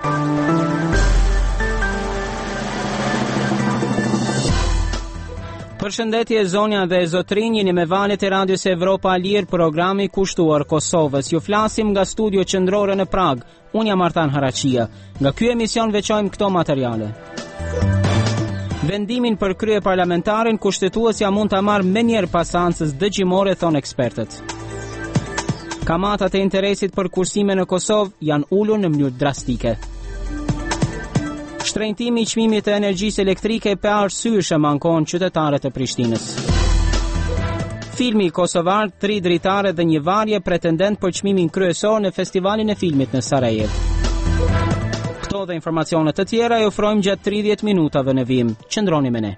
Përshëndetje zonja dhe zotrinj, jeni me valët e Radios Evropa Lirë, programi kushtuar Kosovës. Ju flasim nga studio qendrore në Prag. Unë jam Artan Haraqia. Nga ky emision veçojmë këto materiale. Vendimin për krye parlamentarin kushtetuesja mund ta marrë menjëherë pas seancës dëgjimore, thon ekspertët. Kamatat e interesit për kursime në Kosovë janë ulur në mënyrë drastike. Shtrenjtimi i çmimit të energjisë elektrike pa arsyeshëm ankon qytetarët e Prishtinës. Filmi kosovar, 3 dritare dhe një varje pretendent për çmimin kryesor në festivalin e filmit në Sarajevo. Këto dhe informacione të tjera i ofrojmë gjatë 30 minutave në vim. Qëndroni me ne.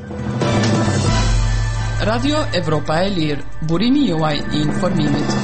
Radio Evropa e Lirë, burimi juaj i informimit.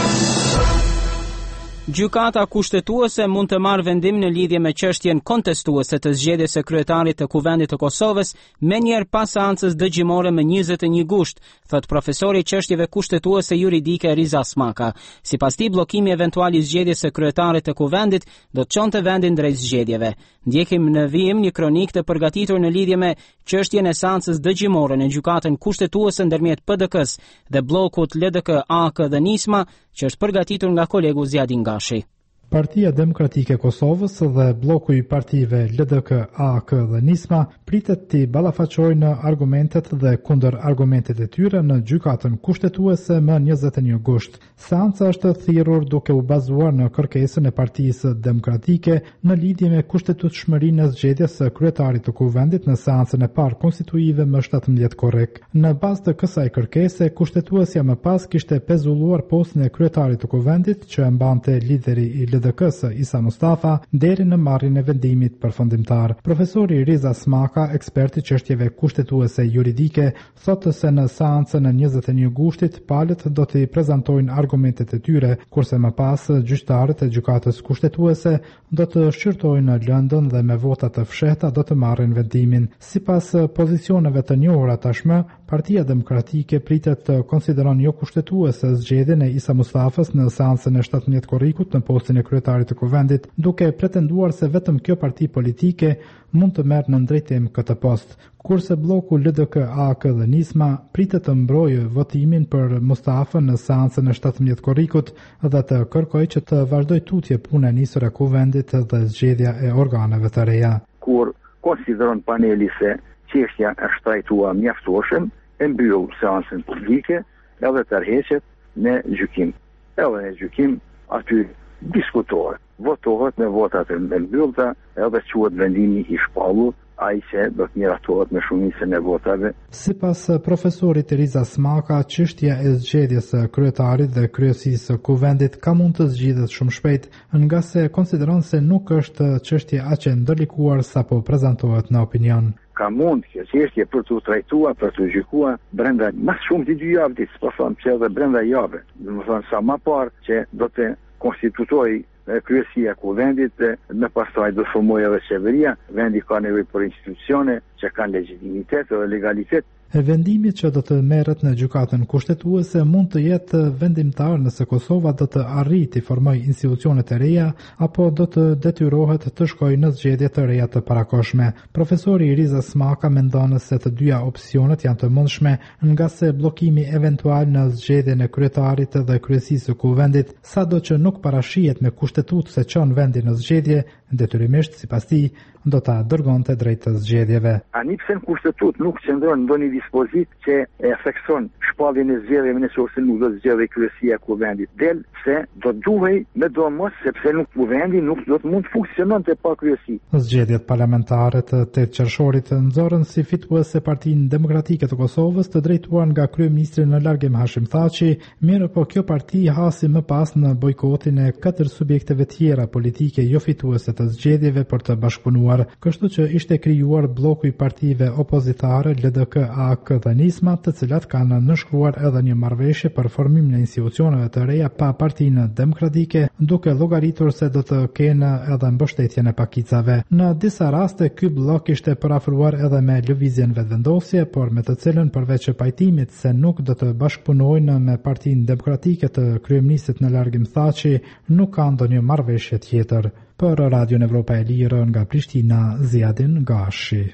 Gjykata kushtetuese mund të marrë vendim në lidhje me çështjen kontestuese të zgjedhjes së kryetarit të Kuvendit të Kosovës menjëherë pas seancës dëgjimore më 21 gusht, thot profesori i çështjeve kushtetuese juridike Riza Smaka. Sipas tij, bllokimi eventual i zgjedhjes së kryetarit të Kuvendit do të çonte vendin drejt zgjedhjeve. Ndjekim në vijim një kronik të përgatitur në lidhje me çështjen e seancës dëgjimore në gjykatën kushtetuese ndërmjet PDK-s dhe bllokut LDK, AK dhe Nisma, që është përgatitur nga kolegu Zjadin Gashi. Partia Demokratike e Kosovës dhe bloku i partive LDK, AK dhe Nisma pritet të ballafaqojnë argumentet dhe kundër argumentet e tyre në gjykatën kushtetuese më 21 gusht. Seanca është thirrur duke u bazuar në kërkesën e Partisë Demokratike në lidhje me kushtetutshmërinë e zgjedhjes së kryetarit të Kuvendit në seancën e parë konstituive më 17 korrik. Në bazë të kësaj kërkese, kushtetuesja më pas kishte pezulluar postën e kryetarit të Kuvendit që e mbante lideri i LDK-s Isa Mustafa deri në marrjen e vendimit përfundimtar. Profesori Riza Smaka, ekspert i çështjeve kushtetuese juridike, thotë se në seancën e 21 gushtit palët do të prezantojnë argumentet e tyre, kurse më pas gjyqtarët e gjykatës kushtetuese do të shqyrtojnë lëndën dhe me vota të fshehta do të marrin vendimin. Sipas pozicioneve të njohura tashmë, Partia Demokratike pritet të konsideron jo kushtetuese zgjedhjen e Isa Mustafës në seancën e 17 korrikut në postin e kryetarit të Kuvendit, duke pretenduar se vetëm kjo parti politike mund të merë në drejtim këtë post. Kurse bloku LDK, AK dhe Nisma pritet të mbrojë votimin për Mustafën në seancën e 17 korrikut dhe të kërkojë që të vazhdojë tutje puna e nisur e Kuvendit dhe zgjedhja e organeve të reja. Kur konsideron paneli se çështja është trajtuar mjaftueshëm, e mbyll seancën publike edhe tërheqet në gjykim. Edhe në gjykim aty diskutohet, votohet me votat e mbyllta edhe quhet vendimi i shpallur, ai që do të miratohet me shumicën e votave. Sipas profesorit Riza Smaka, çështja e zgjedhjes së kryetarit dhe kryesisë së Kuvendit ka mund të zgjidhet shumë shpejt, nga se konsideron se nuk është çështje aq e ndërlikuar sapo prezantohet në opinion. Ka mund kjo çështje për të trajtuar, për të gjykuar brenda më shumë të 2 javë, s'po them se edhe brenda jave. Domethënë sa më parë që do të konstitutoj kryesia Kuvendit, më pastaj do formojë edhe qeveria, vendi ka nevojë për institucione që kanë legjitimitet dhe legalitet. E vendimi që do të merret në gjykatën kushtetuese mund të jetë vendimtar nëse Kosova do të arrijë të formojë institucione të reja apo do të detyrohet të shkojë në zgjedhje të reja të parakoshme. Profesori Riza Smaka mendon se të dyja opsionet janë të mundshme, nga se bllokimi eventual në zgjedhjen e kryetarit dhe kryesisë së Kuvendit, sado që nuk parashihet me kushtetut se çon vendin në zgjedhje, detyrimisht sipas tij do ta dërgonte drejt zgjedhjeve. Ani pse në kushtetut nuk qëndron ndonjë dispozit që e thekson shpalljen e zgjedhjeve nëse nuk do të zgjedhë kryesia e Kuvendit. Del se do duhej me domos sepse nuk Kuvendi nuk do të mund funksiononte pa kryesi. Zgjedhjet parlamentare të 8 qershorit nxorën si fituese Partinë Demokratike të Kosovës, të drejtuar nga kryeministri në largim Hashim Thaçi, mirë po kjo parti hasi më pas në bojkotin e 4 subjekteve tjera politike jo fituese të zgjedhjeve për të bashkëpunuar, kështu që ishte krijuar bloku i partive opozitare LDK, AK dhe Nisma, të cilat kanë nënshkruar edhe një marrëveshje për formimin e institucioneve të reja pa Partinë Demokratike, duke llogaritur se do të kenë edhe mbështetjen e pakicave. Në disa raste ky bllok ishte parafruar edhe me lëvizjen vetëvendosje, por me të cilën përveç pajtimit se nuk do të bashkëpunojnë me Partinë Demokratike të kryeministit në largim Thaçi, nuk ka ndonjë marrëveshje tjetër. Për Radion Evropa e Lirë nga Prishtina, Ziadin Gashi.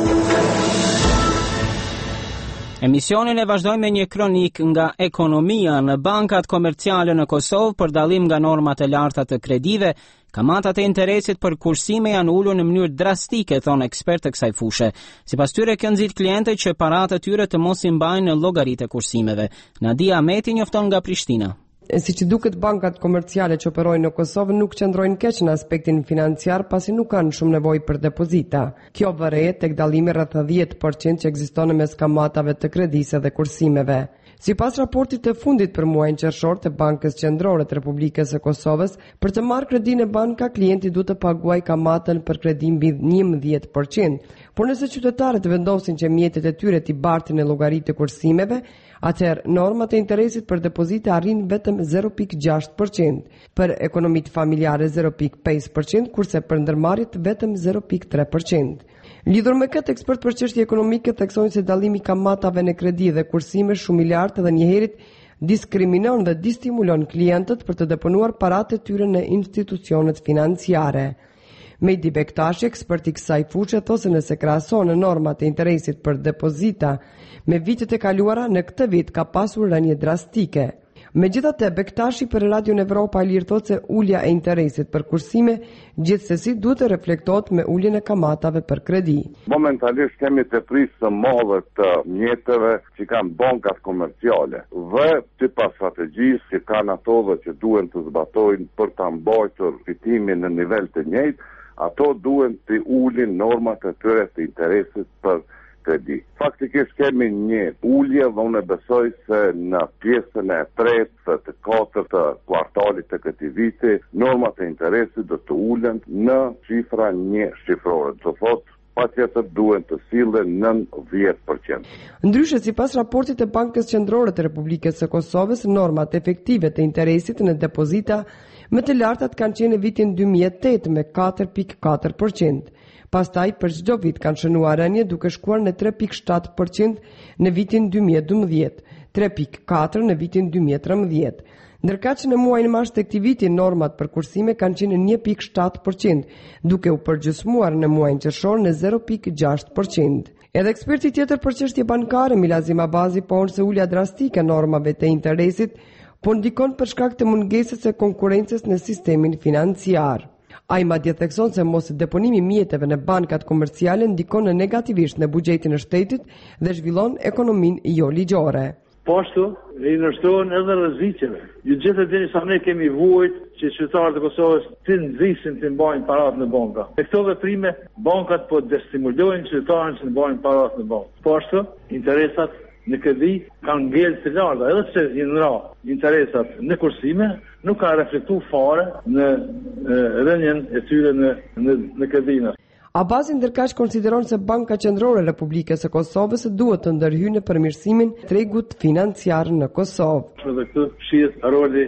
Emisionin e vazhdojmë me një kronik nga ekonomia. Në bankat komerciale në Kosovë, për dallim nga normat e larta të kredive, kamatat e interesit për kursime janë ulur në mënyrë drastike, thonë ekspertë kësaj fushë. Sipas tyre, kjo nxit klientët që paratë e tyre të mos i mbajnë në llogaritë e kursimeve. Nadia Ahmeti njofton nga Prishtina. Si që duket, bankat komerciale që operojnë në Kosovë nuk qëndrojnë keq në aspektin financiar, pasi nuk kanë shumë nevojë për depozita. Kjo varet tek dallimi rreth 10% që ekziston mes kamatave të kredisë dhe kursimeve. Sipas raportit të fundit për muajin qershor të Bankës Qendrore të Republikës së Kosovës, për të marrë kredinë e banka, klienti duhet të paguajë kamatën për kredi mbi 11%. Por nëse qytetarët vendosin që mjetet e tyre t'i bartin në llogaritë të kursimeve, atëherë normat e interesit për depozite arrin vetëm 0.6%, për ekonomitë familjare 0.5%, kurse për ndërmarrjet vetëm 0.3%. Lidhur me këtë, ekspert për çështje ekonomike theksojnë se dallimi i kamatave në kredi dhe kursime shumë i lartë dhe njëherët diskriminon dhe distimulon klientët për të deponuar paratë e tyre në institucionet financiare. Mejdi Bektashi, ekspert i kësaj fushë, thosë nëse krahason normat e interesit për depozita me vitet e kaluara, në këtë vit ka pasur rënje drastike. Megjithatë, Bektashi për Radion Evropa e Lirë thotë se ulja e interesit për kursime gjithsesi duhet të reflektohet me uljen e kamatave për kredi. Momentalisht kemi të prisë madhe të mjeteve që kanë bankat komerciale dhe sipas strategjisë që kanë ato dhe që duhen të zbatojnë për ta mbajtur fitimin në nivel të njëjtë, ato duhen të ulin normat e tyre të interesit për kredi. Faktikisht kemi një ulje dhe unë besoj se në pjesën e tretë të katërt të kvartalit të këtij viti, normat e interesit do të ulen në cifra një shifrore. Do thotë patjetër duhen të sillen nën 10%. Ndryshe, sipas raportit të Bankës Qendrore të Republikës së Kosovës, normat efektive të interesit në depozita më të lartat kanë qenë në vitin 2008 me 4.4%. Pastaj për çdo vit kanë shënuar rënje duke shkuar në 3.7% në vitin 2012, 3.4 në vitin 2013. Ndërkaq në muajin mars të këtij viti normat për kursime kanë qenë në 1.7%, duke u përgjysmuar në muajin qershor në 0.6%. Edhe eksperti tjetër për çështje bankare, Milazim Abazi, thonë se ulja drastike e normave të interesit po ndikon për shkak të mungesës së konkurrencës në sistemin financiar. Ai madje thekson se mos deponimi i mjeteve në bankat komerciale ndikon negativisht në buxhetin e shtetit dhe zhvillon ekonominë jo ligjore. Po ashtu, i ndërshtohen edhe rreziqeve. Ju gjithë dini sa ne kemi vujt që qytetarët e Kosovës të nxisin të mbajnë paratë në banka. Me këto veprime, bankat po destimulojnë qytetarët që të mbajnë paratë në bankë. Po ashtu, interesat në kredi kanë ngel të larta, edhe pse interesat në kursime nuk ka reflektuar fare në rënjen e tyre në kredinë. Abazi ndërkaq konsideron se Banka Qendrore e Republikës së Kosovës duhet të ndërhyjë në përmirësimin e tregut financiar në Kosovë. Dhe këtë shihet roli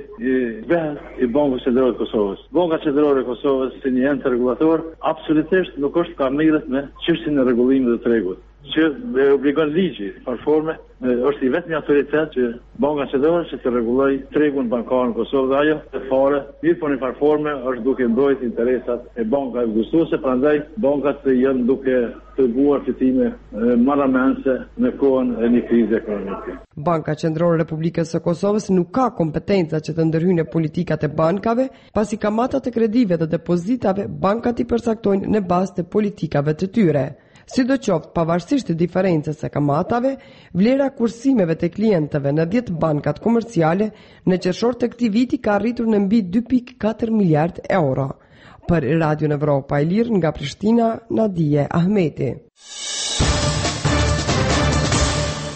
i Bankës Qendrore të Kosovës. Banka Qendrore e Kosovës si një ente rregullator absolutisht nuk është ka merret me çështjen e rregullimit të tregut, që e obligon ligji, parforme, është i vetmi autoritet që Banka Qendrore që të rregulloj tregun bankar në Kosovë dhe ajo e fare, mirë po në parforme është duke mbrojtur interesat e bankave vlerësuese, prandaj bankat janë duke treguar fitime marramense në kohën e një krize ekonomike. Banka Qendrore e Republikës së Kosovës nuk ka kompetenca që të ndërhyjnë politikat e bankave, pasi kamatat e kredive dhe depozitave bankat i përcaktojnë në bazë të politikave të tyre. Sidoqoftë, pavarësisht të diferencës së kamatave, vlera kursimeve të klientëve në 10 bankat komerciale në qershor të këtij viti ka arritur në mbi 2.4 miliard euro. Për Radion Evropa e Lirë nga Prishtina, Nadia Ahmeti.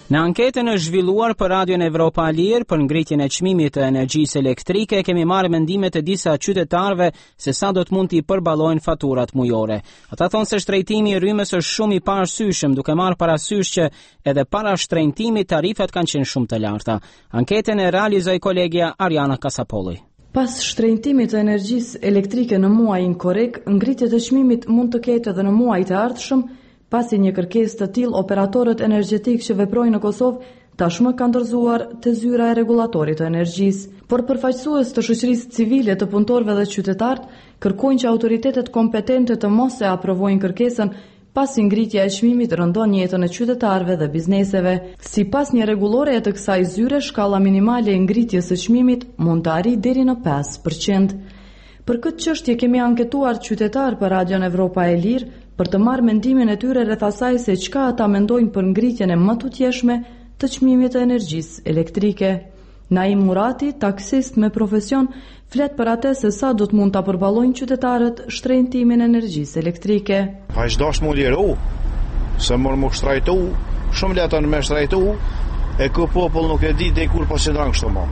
Në anketën e zhvilluar për Radion Evropa e Lirë për ngritjen e çmimit të energjisë elektrike, kemi marrë mendimet e disa qytetarëve se sa do të mund t'i përballojnë faturat mujore. Ata thonë se shtrejtimi i rrymës është shumë i parasyshëm, duke marrë parasysh që edhe para shtrejtimit tarifat kanë qenë shumë të larta. Anketën e realizoi kolegja Ariana Kasapolli. Pas shtrejtimit të energjisë elektrike në muajin korrik, ngritjet e çmimit mund të ketë edhe në muajt e ardhshëm. Pasi një kërkesë të tillë, operatorët energjetik që veprojnë në Kosovë tashmë kanë dorëzuar te zyra e rregullatorit të energjisë. Por përfaqësues të shoqërisë civile, të punëtorëve dhe qytetarët kërkojnë që autoritetet kompetente të mos e aprovojnë kërkesën, pasi ngritja e çmimit rëndon jetën e qytetarëve dhe bizneseve. Sipas një rregullore të kësaj zyre, shkalla minimale e ngritjes së çmimit mund të arrijë deri në 5%. Për këtë çështje kemi anketuar qytetarë për Radion Evropa e Lirë për të marrë mendimin e tyre rreth asaj se çka ata mendojnë për ngritjen e më tutjeshme të çmimit të energjisë elektrike. Naim Murati, taksist me profesion, flet për atë se sa do të mund ta përballojnë qytetarët shtrejtimin e energjisë elektrike. Pa çdosh mund liru, se më shtrajtu, shumë letën me shtrajtu, e kë popull nuk e di deri kur po se dran kështu më.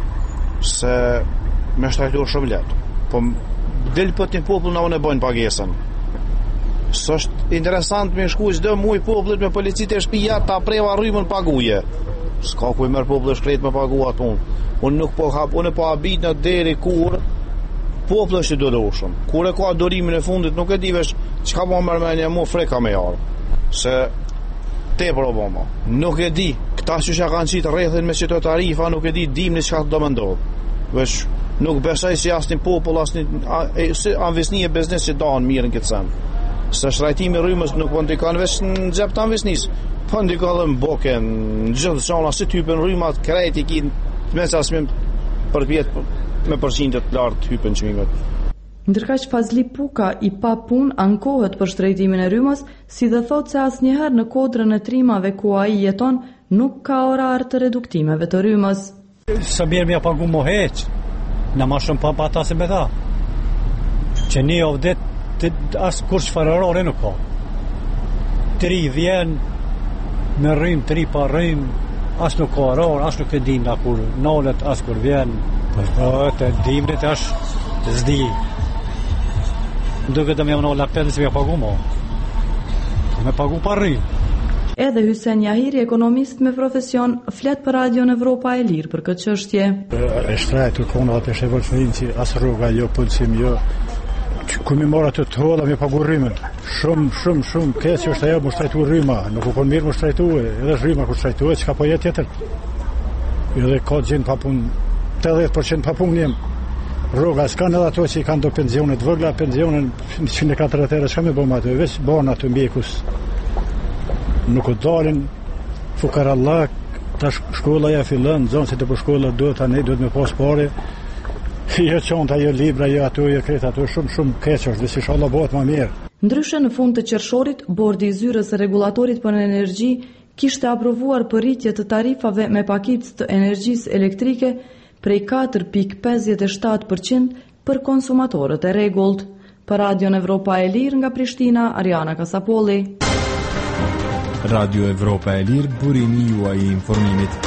Se me shtrajtu shumë letë. Po del po tin popull na unë bën pagesën. S'është interesant me shku çdo muaj popullit me policitë e shtëpia ta preva rrymën paguje. S'ka ku i merr populli shkret me pagu atë. Unë nuk po hap, unë po habit në deri kur populli është i doroshëm. Kur e ka dorimin e fundit nuk e di vesh çka po mërmendja mu freka me jarë. Se tepër Obama. Nuk e di, këta që kanë qitë rrethin me qëto tarifa, nuk e di dimni çka do më ndodh. Vesh nuk besoj si asnjë popull, asnjë anvisni e biznes që danë mirë në këtë sen. Se shtrajtimi i rrymës nuk po ndikon veç në xhep të anvisnis, po ndikon edhe në boken, në gjithë zona si hypen rrymat, krejt i kin mesa smim përpjet me përqindje të lartë hypen çmimet. Ndërkaq Fazli Puka i pa punë ankohet për shtrejtimin e rrymës, si dhe thotë se asnjëherë në kodrën e trimave ku ai jeton nuk ka orar të reduktimeve të rrymës. Sa mirë më pagu mo heq, në ma shumë pa ata se me tha, që një ovdet asë kur çfarë nuk ka. Tri vjen me rrym, tri pa rrym, as nuk ka orar, as nuk e dim na kur nalet, as kur vjen. Po të dimrit është zdi. Duke të me më nalla pëllë se me pagu mo. Me pagu pa rrym. Edhe Hysen Jahiri, ekonomist me profesion, flet për Radion Evropa e Lirë për këtë çështje. E shtrajtur kona të shëvëllëfërin që as rruga jo, pëllësim jo. Ku mi mora të holla me pagu rrymën. Shumë keq është ajo më shtrajtu rryma. Nuk u kon mirë më shtrajtu, edhe rryma ku shtrajtu, çka po jetë tjetër. Edhe ka gjin pa punë, 80% pa punë jem. Rruga s'kan edhe ato që i kanë do pensionet vogla, pensionen 140 euro, çka me bëjmë ato, veç bën ato mjekus. Nuk u dalin fukarallak, tash shkolla ja fillon, zonë se të për shkolla duhet me pas pare. Jo çonta, jo libra, jo ato, jo kreta, ato shumë keq është, dhe si inshallah bëhet më mirë. Ndryshe në fund të qershorit, bordi i zyrës së rregullatorit për energji kishte aprovuar përrritje të tarifave me pakicë të energjisë elektrike prej 4.57% për konsumatorët e rregullt. Për Radion Evropa e Lirë nga Prishtina, Ariana Kasapolli. Radio Evropa e Lirë, burimi juaj i informimit.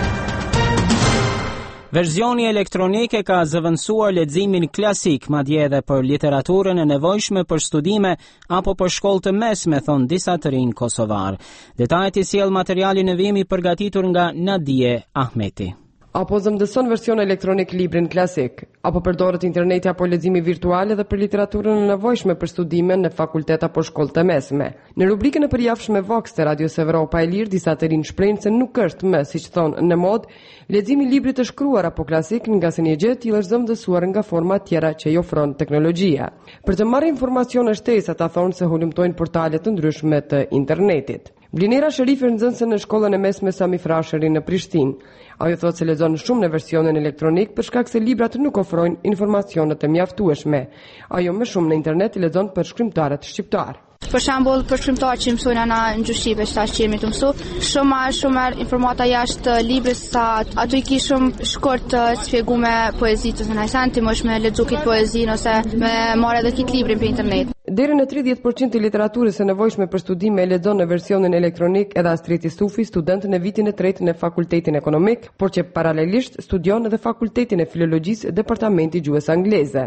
Verzioni elektronik ka zëvendësuar leximin klasik, madje edhe për literaturën e nevojshme për studime apo për shkollë të mesme, thon disa të rinj kosovar. Detajet i sjell materiali në vim i përgatitur nga Nadie Ahmeti. Apo zëvendëson version elektronik librin klasik, apo përdoret interneti apo leximi virtual edhe për literaturën e nevojshme për studime në fakultet apo shkollë të mesme. Në rubrikën e përjavshme Vox të Radios Evropa e Lirë, disa të rinj shprehin se nuk është më, siç thon, në mod leximi i librit të shkruar apo klasik, nga se një gjë e tillë është zëvendësuar nga forma tjera që i ofron teknologjia. Për të marrë informacion e shtesë, ata thonë se hulumtojnë portale të ndryshme të internetit. Blinera Sherifi është nxënëse në shkollën e mesme Sami Frashëri në Prishtinë. Ajo thotë se lexon shumë në versionin elektronik për shkak se librat nuk ofrojnë informacione të mjaftueshme. Ajo më shumë në internet i lexon për shkrimtarët shqiptar. Për shembull, për shkrimtarët që mësojnë ana në gjuhëshqipe, tash që jemi të mësu, shumë informata jashtë librit sa ato i kishëm shkurt të shpjeguar poezitë ose nëse anti më me lexu këtë poezinë ose me marrë edhe këtë librin për internet. Deri në 30% e literaturës së nevojshme për studime e lexon në versionin elektronik edhe Astriti Sufi, student në vitin e 3 në Fakultetin Ekonomik, por që paralelisht studion edhe Fakultetin e Filologjisë, Departamenti Gjuhës Angleze.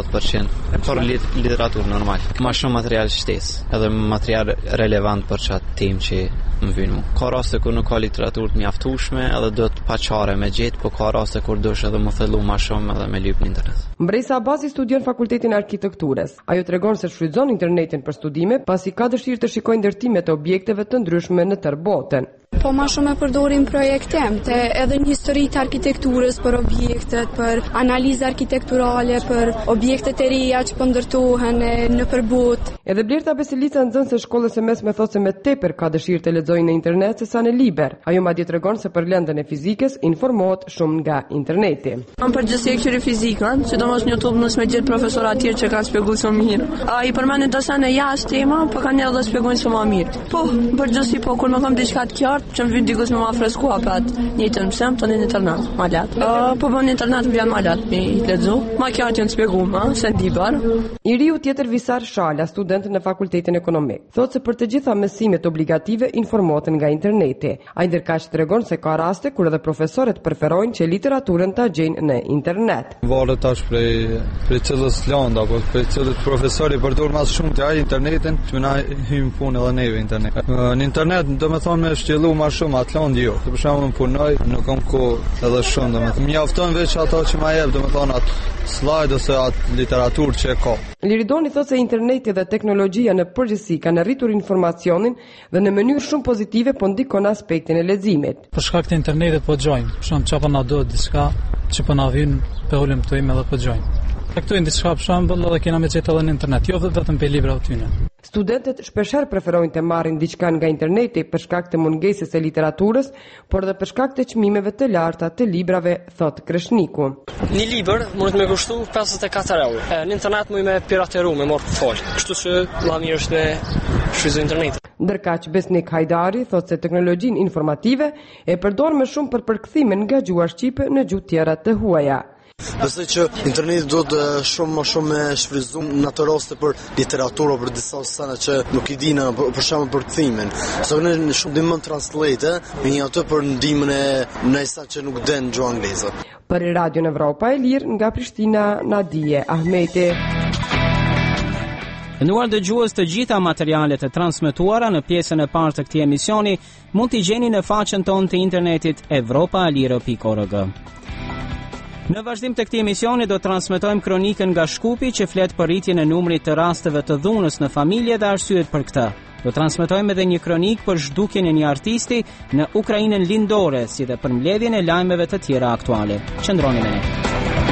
30% për literaturë normal. Ma shumë material shtesë, edhe material relevant për çatë temë që më vjen mua. Ka raste kur nuk ka literaturë të mjaftueshme, edhe do të paçare me gjetë, por ka raste kur dush edhe më thellu më shumë edhe me lyp në internet. Mbresa Abazi studion Fakultetin Arkitekturës. Ajo tregon se shfrytëzon internetin për studime, pasi ka dëshirë të shikojë ndërtimet e objekteve të ndryshme në tërë botën. Po ma shumë e përdorim projektemte, edhe një histori të arkitekturës për objektet, për analizë arkitekturale, për objektet e reja që po ndërtohen në përbot. Edhe Blerta Besilica, nxënëse shkollës së mesme, thotë se me tepër ka dëshirë të lexojë në internet se sa në libër. Ajo madje tregon se për lëndën e fizikës informohet shumë nga interneti. Kam përgjithësi e këtyre fizikën, sidomos në YouTube nëse më gjet profesorë atje që kanë shpjeguar shumë mirë. Ai përmendën dosane jashtë tema, po kanë edhe shpjegojnë shumë më mirë. Po, përgjithësi po kur më kam diçka të qartë që më vjen dikus më freskua pat një të mësem të në internet malat. Po në internet më vjen malat me lexu. Ma qartë janë shpjeguar, se ndibar. I riu tjetër Visar Shala, student në Fakultetin Ekonomik, thotë se për të gjitha mësimet obligative informohen nga interneti. Ai ndërkaq tregon se ka raste kur edhe profesorët preferojnë që literaturën ta gjejnë në internet. Varet tash për çelës land apo për çelët profesori përdor më shumë të internetin, që na hym punë edhe neve internet. Në internet domethënë më shtjellu më shumë Atlandi jo. Për shembull punoj, nuk kam kohë edhe shumë domethënë. Mjafton veç ato që më jep domethënë atë slide ose atë literaturë që ka. Liridoni thotë se interneti dhe teknologjia në përgjithësi kanë arritur informacionin dhe në mënyrë shumë pozitive, po ndikon aspektin e leximit. Për shkak të internetit po dëgjojmë, për shembull çfarë na do diçka që po na vjen, po ulëm tojmë edhe po dëgjojmë. Këtojnë diçka për shembull edhe kena me gjetë edhe në internet, jo vetëm pe libra aty. Studentët shpeshherë preferojnë të marrin diçka nga interneti për shkak të mungesës së literaturës, por edhe për shkak të çmimeve të larta të librave, thot Kreshniku. Një libër mund të më kushtu 54 euro. Në internet mund më pirateru, më mor fol. Kështu që më mirë është me shfrytëzim internetin. Ndërkaq Besnik Hajdari thotë se teknologjinë informative e përdor më shumë për përkthimin nga gjuha shqipe në gjuhë tjera të huaja. Besoj që interneti do të shumë më shumë me shfrytëzum në ato raste për literaturë, për disa sene që nuk I dinë, për shembull për kthimin. Sa ne shumë dimon translate, me një ato për ndihmën e nësa që nuk den gjuhë angleze. Për Radio Evropa e Lirë nga Prishtina, Nadije Ahmeti. Dënuar dëgjues, të gjitha materialet e transmetuara në pjesën e parë të këtij emisioni mund t'i gjeni në faqen tonë të internetit evropaaliro.org. Në vazhdim të këtij emisioni do transmetojmë kronikën nga Shkupi që flet për rritjen e numrit të rasteve të dhunës në familje dhe arsyet për këtë. Do transmetojmë edhe një kronikë për zhdukjen e një artisti në Ukrainën lindore, si dhe për mbledhjen e lajmeve të tjera aktuale. Qëndroni me ne.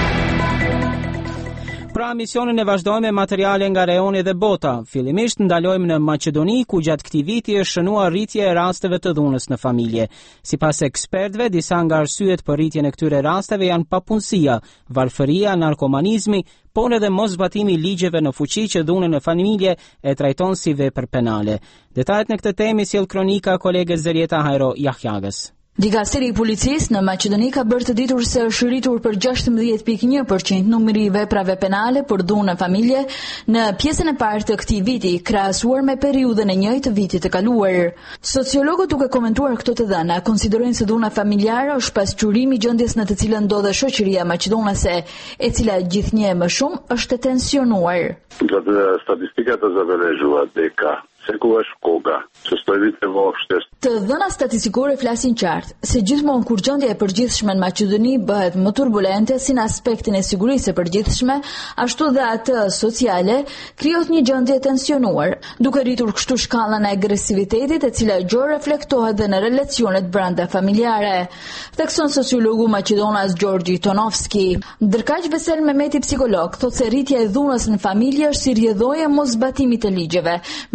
Pra misionin e vazhdojmë me materiale nga rajoni dhe bota. Fillimisht ndalojmë në Maqedoni, ku gjatë këtij viti është shënuar rritje e rasteve të dhunës në familje. Sipas ekspertëve, disa nga arsyet për rritjen e këtyre rasteve janë papunësia, varfëria, narkomanizmi, por edhe mosbatimi I ligjeve në fuqi që dhunën në familje e trajton si vepër penale. Detajet në këtë temë sjell kronika kolege Zerieta Hajro Jahjagës. Dikasteri I Policisë në Maqedoni ka bërë të ditur se është rritur për 16.1% numri I veprave penale për dhunë në familje në pjesën e parë të këtij viti, krahasuar me periudhën e njëjtë të vitit të kaluar. Sociologët duke komentuar këto të dhëna, konsiderojnë se dhuna familjare është pasqyrimi I gjendjes në të cilën ndodhet shoqëria maqedonase, e cila gjithnjë më shumë është e tensionuar. Statistikat e zavërejua deka. Se ku është koga, që stojit e vofshtës. Të dhëna statistikore flasin qartë, se gjithmonë kur gjendja e përgjithshme në Maqedoni bëhet më turbulente si në aspektin e sigurisë së përgjithshme, ashtu dhe atë sociale, krijohet një gjendje tensionuar, duke rritur kështu shkallën e agresivitetit, e cila gjë reflektohet dhe në relacionet brenda familjare. Thekson sociologu maqedonas Gjorgji Tonovski. Ndërkaq Vesel Mehmeti, psikolog, thotë se rritja e dhunës në familje është si rrjedhoja e mosbatimit të ligjeve, me atë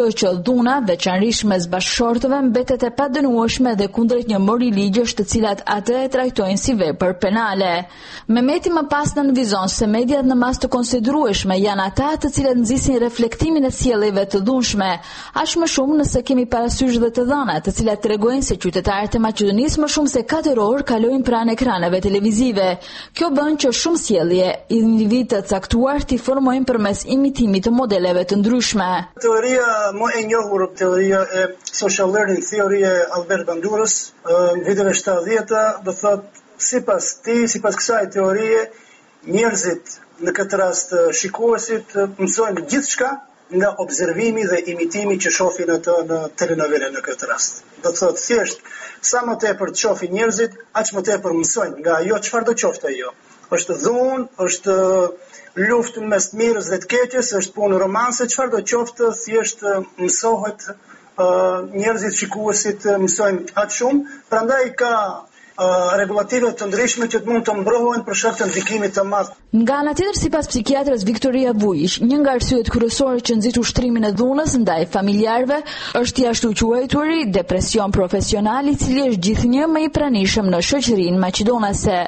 ajo që dhuna, veçanërisht mes bashkëshortëve, mbetet e padënueshme dhe kundrejt një mori ligjesh të cilat atë e trajtojnë si vepër penale. Mehmeti më pas nënvizon se mediat në mas të konsiderueshme janë ata të cilët nxisin reflektimin e sjelljeve të dhunshme, aq më shumë nëse kemi parasysh dhe të dhëna, të cilat tregojnë se qytetarët e Maqedonisë më shumë se 4 orë kalojnë pranë ekraneve televizive. Kjo bën që shumë sjellje individ të caktuar t'i formojnë përmes imitimit të modeleve të ndryshme. Teoria më e njohur, teoria e social learning theory e Albert Bandurës, në viteve 70-ta, do thotë sipas kësaj teorie, njerëzit në këtë rast shikuesit mësojnë gjithçka nga observimi dhe imitimi që shohin ato në telenovela në këtë rast. Do thotë thjesht sa më tepër të shohin njerëzit, aq më tepër mësojnë nga ajo çfarë do qoftë ajo. Është dhunë, është luftë mes të mirës dhe të keqes, është punë romanse, çfarë do qoftë, thjesht mësohet, njerëzit shikuesit mësojnë aq shumë, prandaj ka regulative të ndryshme që të mund të mbrohen për shkak të ndikimit të madh. Nga ana tjetër, sipas psikiatres Viktoria Vujić, një nga arsyet kryesore që nxit ushtrimin e dhunës ndaj familjarëve është jashtëquajturi, depresion profesional, i cili është gjithnjë më i pranishëm në shoqërinë maqedonase.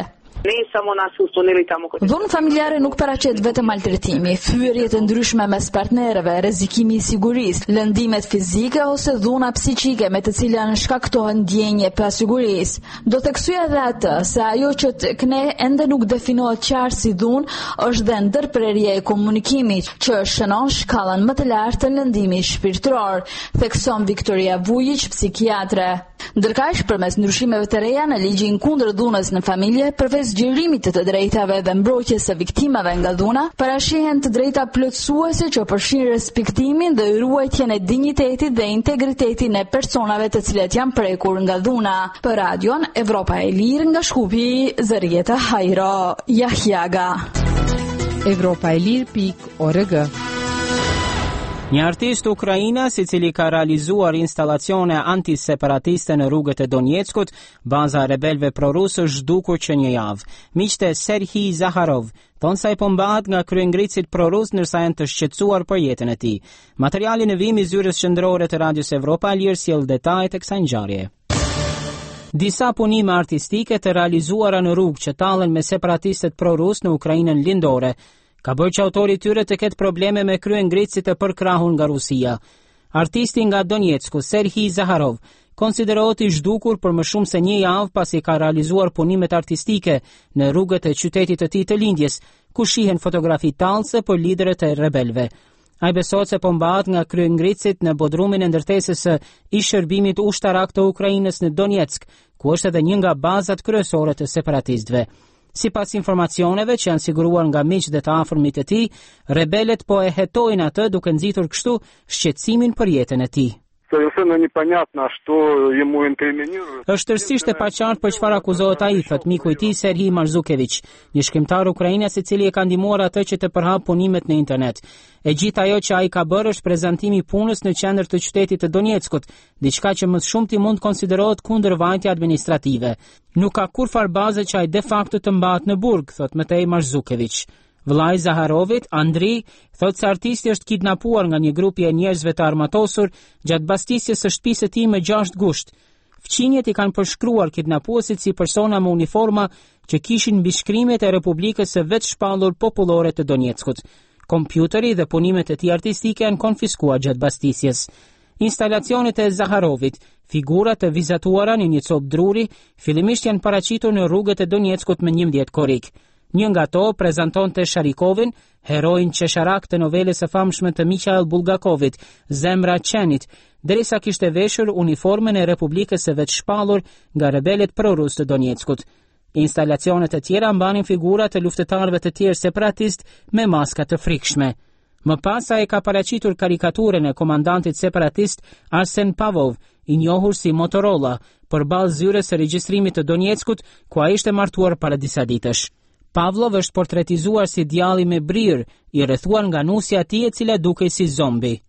Dhunë familjare nuk paraqet vetëm maltretimi, fyerje të ndryshme mes partnerëve, rrezikimi i sigurisë, lëndimet fizike ose dhuna psiqike me të cilat shkaktohen ndjenje pasigurisë. Do të kthyej edhe atë se ajo që tek ne ende nuk definohet qartë si dhunë është dhe ndërprerje e komunikimit, që shënon shkallën më të lartë të lëndimit shpirtëror, thekson Viktoria Vujić, psikiatre. Ndërkaq, përmes ndryshimeve të reja në ligjin kundër dhunës në familje, përveç zgjerimit të drejtave dhe mbrojtjes së viktimave nga dhuna, parashihen të drejta plotësuese që përfshin respektimin dhe ruajtjen e dinjitetit dhe integritetit e personave të cilët janë prekur nga dhuna. Për radion Evropa e Lirë nga Shkupi, Zërieta Hajro, Jahjaga. Evropaelir.org. Një artist ukrainas i cili ka realizuar installacione antiseparatiste në rrugët e Donjeckut, baza rebelëve prorusë, është zhdukur që një javë. Miqtë Serhij Zaharov thonë se ai po mbahet nga kryengritësit prorus ndërsa janë të shqetësuar për jetën e tij. Materiali në vim i zyrës qendrore të Radios Evropa e Lirë sjell detajet e kësaj ngjarjeje. Disa punime artistike të realizuara në rrugë që tallen me separatistët prorus në Ukrainën lindore ka bërë që autori tyre të ketë probleme me kryengritësit e përkrahur nga Rusia. Artisti nga Donjecku, Serhij Zaharov, konsiderohet i zhdukur për më shumë se një javë pasi ka realizuar punimet artistike në rrugët e qytetit të tij të lindjes, ku shihen fotografi tallëse për liderët e rebelëve. Ai besohet se po mbahet nga kryengritësit në bodrumin e ndërtesës së ish-shërbimit ushtarak të Ukrainës në Donjeck, ku është edhe një nga bazat kryesore të separatistëve. Sipas informacioneve që janë siguruar nga miq dhe të afërmit e tij, rebelët po e hetojnë atë duke nxitur kështu shqetësimin për jetën e tij. Është tërësisht e paqartë për çfarë akuzohet ai, thot miku i tij Serhij Marzukeviç, një shkrimtar ukrainas i cili e ka ndihmuar atë që të përhap punimet në internet. E gjithë ajo që ai ka bërë është prezantimi punës në qendër të qytetit të Donjeckut, diçka që më shumë ti mund konsiderohet kundërvajtje administrative. Nuk ka kurfar baze që ai de facto të mbahet në burg, thot Matej Marzukeviç. Vllai Zaharovit, Andri, thot se artisti është kidnapuar nga një grup i njerëzve të armatosur gjatë mbastisjes së shtëpisë së tij me 6 gusht. Fqinjet i kanë përshkruar kidnapuesit si persona me uniforma që kishin mbi shkrimet e Republikës së vetë shpallur popullore të Donjeckut. Kompjuteri dhe punimet e tij artistike janë konfiskuar gjatë mbastisjes. Instalacionet e Zaharovit, figurat e vizatuara në një copë druri, fillimisht janë paraqitur në rrugët e Donjeckut me 11 korrik. Një nga to prezantonte Sharikovin, heroin qesharak të novelës së famshme të Mikhail Bulgakovit, Zemra Qenit, derisa kishte veshur uniformën e Republikës së vetë shpallur nga rebelët prorus të Donjeckut. Instalacionet e tjera mbanin figura të luftëtarëve të tjerë separatist me maska të frikshme. Më pas ai ka paraqitur karikaturën e komandantit separatist Arsen Pavov, i njohur si Motorola, përballë zyrës së regjistrimit të Donjeckut, ku ai ishte martuar para disa ditësh. Pavlov është portretizuar si djalli me brirë, i rrethuar nga nusja e tij e cila dukej si zombi.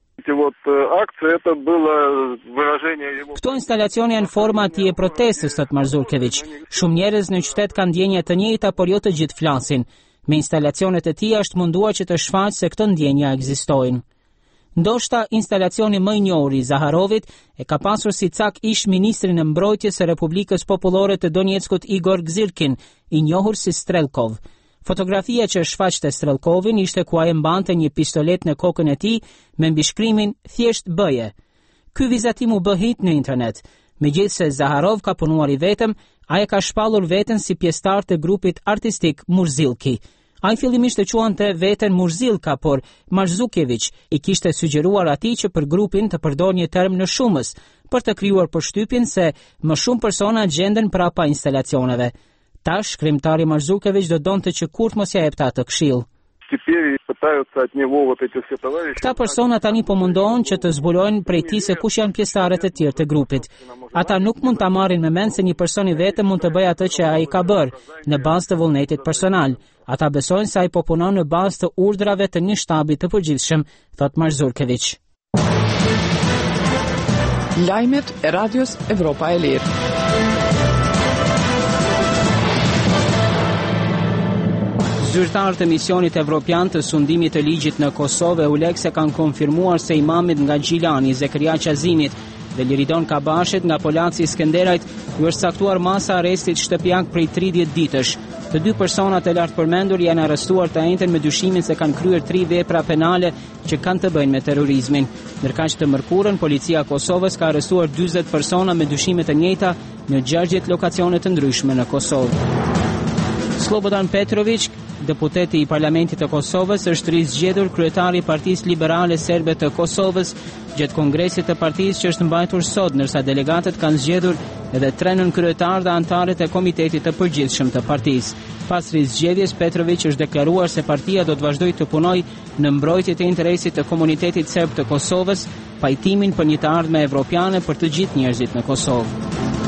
Këto instalacione janë forma e protestës, thot Marzukeviç. Shumë njerëz në qytet kanë ndjenja të njëjta, por jo të gjithë flasin. Me instalacionet e tij është munduar që të shfaqë se këto ndjenja ekzistojnë. Ndoshta instalacioni më i njohur i Zaharovit e ka pasur si cak ish ministrin e mbrojtjes së Republikës Popullore të Donjeckut Igor Gzirkin, i njohur si Strelkov. Fotografia që shfaqte Strelkovin ishte ku ai mbante një pistolet në kokën e tij me mbishkrimin "Thjesht bëje". Ky vizatim u bë hit në internet. Megjithse Zaharov ka punuar i vetëm, ai ka shpallur veten si pjesëtar të grupit artistik Murzilki. Ai fillimisht e quante veten Murzilka, por Marzukevich i kishte sugjeruar atij që për grupin të përdor një term në shumës, për të krijuar përshtypjen se më shumë persona gjenden prapa instalacioneve. Tash, krimtari Marzukevich do donte që kurrë mos ja jepte atë këshill. Këta persona tani po mundohen që të zbulojnë prej tij se kush janë pjesëtarët e tjerë të grupit. Ata nuk mund ta marrin me mend se një person i vetëm mund të bëjë atë që ai ka bërë, në bazë të vullnetit personal. Ata besojnë se ai po punon në bazë të urdhrave të një shtabi të përgjithshëm, thot Marzukevich. Lajmet e Radios Evropa e Lirë. Zyrtarët e misionit evropian të sundimit të ligjit në Kosovë EULEX kanë konfirmuar se imamit nga Gjilani, Zekria Qazimit dhe Liridon Kabashit nga Polaci Skenderajt u është caktuar masa arrestit shtëpiak prej 30 ditësh. Të dy personat e lartpërmendur janë arrestuar të njëjtën me dyshimin se kanë kryer 3 vepra penale që kanë të bëjnë me terrorizmin. Ndërkaq të mërkurën, policia e Kosovës ka arrestuar 40 persona me dyshime të njëjta në 60 lokacione të ndryshme në Kosovë. Slobodan Petrović, deputeti i Parlamentit të Kosovës, është rizgjedhur kryetari i Partisë Liberale Serbe të Kosovës gjatë kongresit të partisë që është mbajtur sot, ndërsa delegatët kanë zgjedhur edhe 3 nënkryetar dhe anëtarët e komitetit të përgjithshëm të partisë. Pas rizgjedhjes, Petrović është deklaruar se partia do të vazhdojë të punojë në mbrojtje të interesit të komunitetit serb të Kosovës, pajtimin për një të ardhme evropiane për të gjithë njerëzit në Kosovë.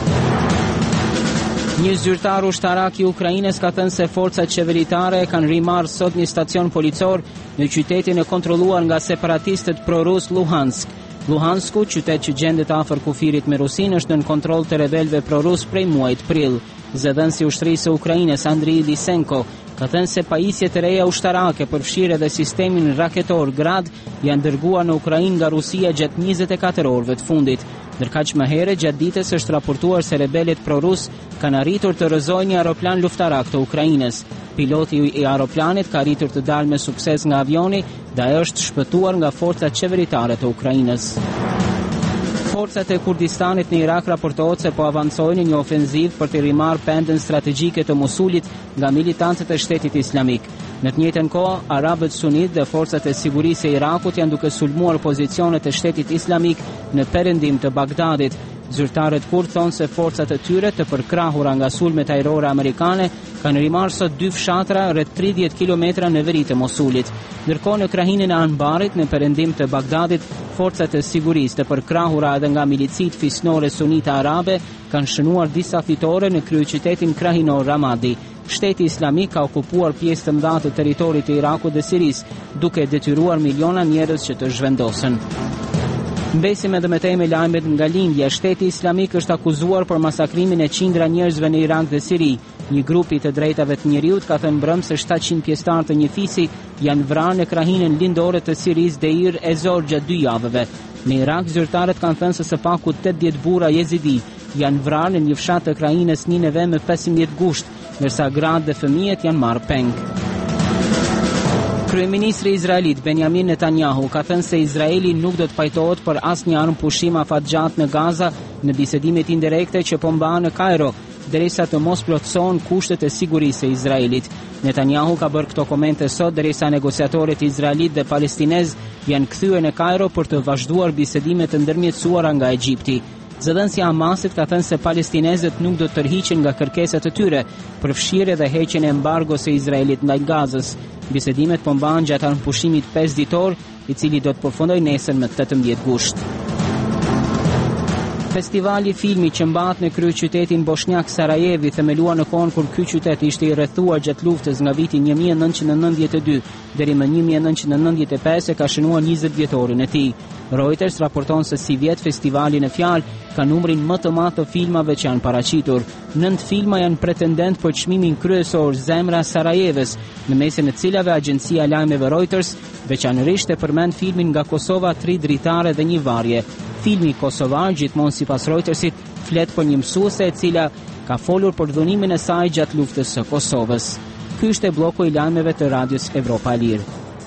Një zyrtar ushtarak i Ukrainës ka thënë se forcat qeveritare kanë rimarrë sot një stacion policor në qytetin e kontrolluar nga separatistët prorus Luhansk. Luhansku, qytet që gjendet afër kufirit me Rusinë, është në kontroll të rebelëve prorus prej muajit prill. Zëdhënësi i ushtrisë së Ukrainës Andriy Lysenko ka thënë se pajisjet e reja ushtarake përfshirë edhe sistemin raketor Grad janë dërguar në Ukrainë nga Rusia gjatë 24 orëve të fundit. Ndërkaq më herët gjatë ditës është raportuar se rebelët prorus kanë arritur të rrëzojnë një aeroplan luftarak të Ukrainës. Piloti i aeroplanit ka arritur të dalë me sukses nga avioni dhe ai është shpëtuar nga forcat qeveritare të Ukrainës. Forcat e Kurdistanit në Irak raportohet se po avancojnë një ofenzivë për të rimarrë pendën strategjike të Mosulit nga militantët e Shtetit Islamik. Në të njëjtën kohë, arabët sunit dhe forcat e sigurisë e Irakut janë duke sulmuar pozicionet e Shtetit Islamik në perëndim të Bagdadit. Zyrtarët kurd thonë se forcat e tyre të përkrahura nga sulmet ajrore amerikane kanë rimarrë sot 2 fshatra rreth 30 kilometra në veri të Mosulit. Ndërkohë në krahinën e Anbarit në perëndim të Bagdadit, forcat e sigurisë të përkrahura edhe nga milicit fisnore sunite arabe kanë shënuar disa fitore në kryeqytetin krahinor Ramadi. Shteti Islamik ka okupuar pjesë të mëdha të territorit të Irakut dhe Sirisë, duke detyruar miliona njerëz që të zhvendosen. Mbesim edhe me temë lajmet nga lindja. Shteti Islamik është akuzuar për masakrimin e qindra njerëzve në Irak dhe Siri. Një grup i të drejtave të njerëzit ka thënë brëm se 700 pjesëtarë të një fisi janë vrarë në krahinën lindore të Siris Deir e-Zor gjatë 2 javëve. Në Irak, zyrtarët kanë thënë se së paku 80 burra jezidi janë vrarë në një fshat të krahinës Nineve me 15 gusht, ndërsa gratë dhe fëmijët janë marrë peng. Kryeministri izraelit Benjamin Netanyahu ka thënë se Izraeli nuk do të pajtohet për asnjë armë pushim afatgjat në Gaza në bisedimet indirekte që po mbahen në Kairo, derisa të mos plotësohen kushtet e sigurisë së Izraelit. Netanyahu ka bërë këto komente sot derisa negociatorët izraelit dhe palestinez janë kthyer në Kairo për të vazhduar bisedimet të ndërmjetësuara nga Egjipti. Zëdhënësi Hamasit ka thënë se palestinezët nuk do të tërhiqen nga kërkesat e tyre, përfshirë edhe heqjen e embargos së Izraelit ndaj Gazës. Bisedimet po mbahen gjatë armëpushimit 5 ditor, i cili do të përfundojë nesër me 18 gusht. Festivali filmi që mbahet në kryeqytetin bosnjak Sarajevi, themeluar në kohën kur ky qytet ishte i rrethuar gjatë luftës nga viti 1992 deri më 1995, e ka shënuar 20 vjetorin e tij. Reuters raporton se si vjet festivali në fjalë ka numrin më të madh të filmave që janë paraqitur. 9 filma janë pretendent për çmimin kryesor Zemra Sarajevës, në mesin e cilave agjencia lajmeve Reuters veçanërisht e përmend filmin nga Kosova 3 dritare dhe 1 varje. Filmi kosovar gjithmonë sipas Reutersit flet për një mësuese e cila ka folur për dhunimin e saj gjatë luftës së Kosovës. Ky ishte bloku i lajmeve të Radios Evropa e Lirë.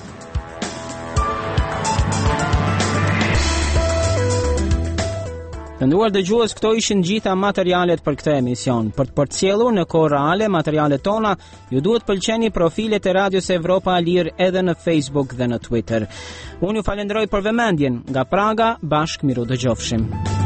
Të nderuar dëgjues, këto ishin gjitha materialet për këtë emision. Për të përcjellur në kohë reale materialet tona, ju duhet pëlqeni profilet e Radios Evropa e Lirë edhe në Facebook dhe në Twitter. Unë ju falenderoj për vëmendjen. Nga Praga, bashkë miru dëgjofshim.